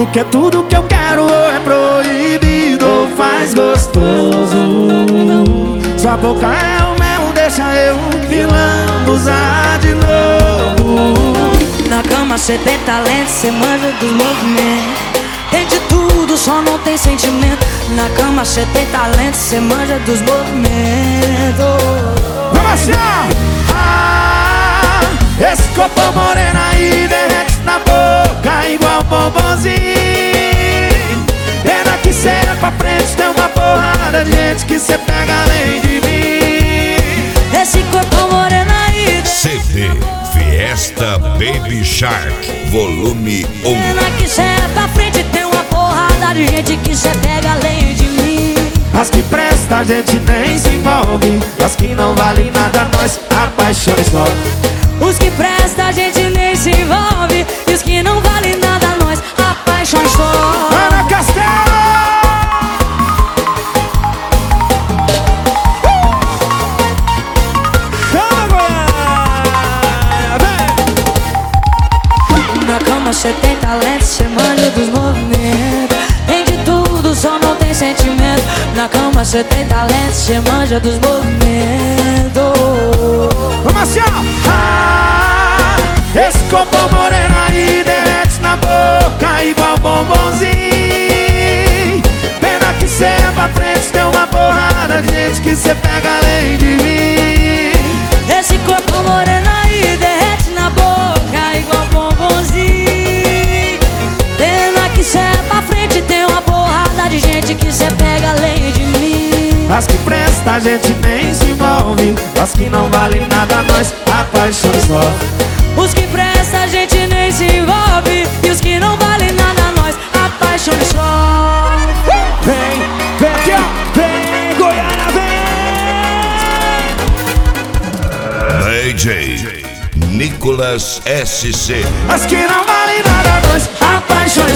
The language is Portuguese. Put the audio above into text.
Porque tudo que eu quero ou é proibido ou faz gostoso. Sua boca é o mel, deixa eu lambuzar de novo. Na cama cê tem talento, cê manja dos movimentos. Tem de tudo, só não tem sentimento. Na cama cê tem talento, cê manja dos movimentos. Vamos assim, esse corpo moreno aí derrete na boca igual bombonzinho. Pena que cê é pra frente, tem uma porrada de gente que cê pega além de mim. Esse corpo moreno aí CD Fiesta Baby Shark Volume 1. Pena que cê é pra frente, tem uma porrada de gente que cê pega além de mim. As que presta a gente nem se envolve, as que não valem nada nós apaixonamos só. Os que presta a gente nem se envolve, e os que não valem nada nós apaixonamos só. Ana Castelo! Chama Goiânia, vem! Na cama cê tem talento, cê manja dos movimentos. Tem de tudo, só não tem sentimento. Na cama cê tem talento, cê manja dos movimentos. Vamos assim, esse corpo moreno aí derrete na boca igual bombonzinho. Pena que cê é pra frente, tem uma porrada de gente que cê pega além de mim. Esse corpo moreno aí derrete na boca igual bombonzinho. Pena que cê é pra frente, tem uma porrada de gente que cê pega além de mim. As que presta a gente nem se envolve, as que não valem nada nós apaixonamos só. Os que presta a gente nem se envolve, e os que não valem nada nós apaixonamos só. Vem, vem, aqui, ó, vem, Goiânia, vem! DJ Nicolas SC. As que não valem nada nós apaixonamos